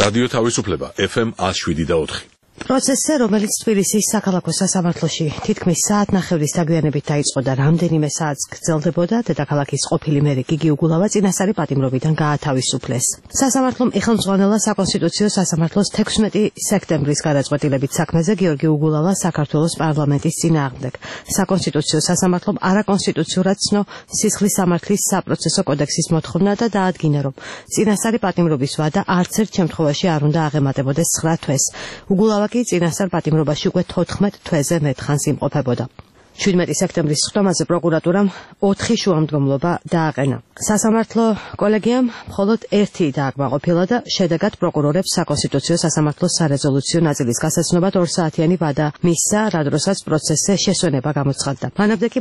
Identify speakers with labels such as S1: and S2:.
S1: რადიო თავისუფლება FM 107.4.
S2: პროცესზე, რომელიც თბილისის საქალაქო სასამართლოში თითქმის საათნახევრის დაგვიანებით დაიწყო და რამდენიმე საათს გრძელდებოდა, დედაქალაქის ყოფილი მერი გიგი უგულავა წინასწარი პატიმრობიდან გაათავისუფლეს. სასამართლომ ეხელმძღვანელა საკონსტიტუციო სასამართლოს 16 სექტემბრის გადაწყვეტილებით საქმეზე გიორგი უგულავა საქართველოს პარლამენტის წინააღმდეგ. საკონსტიტუციო სასამართლომ არაკონსტიტუციურად ცნო სისხლის სამართლის საპროცესო კოდექსის მოთხოვნა და დაადგინა, რომ წინასწარი პატიმრობის ვადა არც ერთ შემთხვევაში არ უნდა აღემატებოდეს 9 თვეს. უგულავა კი წინასწარ პატიმრობაში უკვე 14 თვეზე მეტხანს იმყოფებოდა. 17 სექტემბრის სხდომაზე პროკურატურამ 4 შუამდგომლობა დააყენა. სასამართლო კოლეგიამ მხოლოდ 1 დააკმაყოფილა და შედეგად პროკურორებს საკონსტიტუციო სასამართლოს სარეზოლუციო ნაწილის გასაცნობად 2 საათიანი ვადა მისცა, რა დროსაც პროცესზე შესვენება გამოცხადდა. მანამდე კი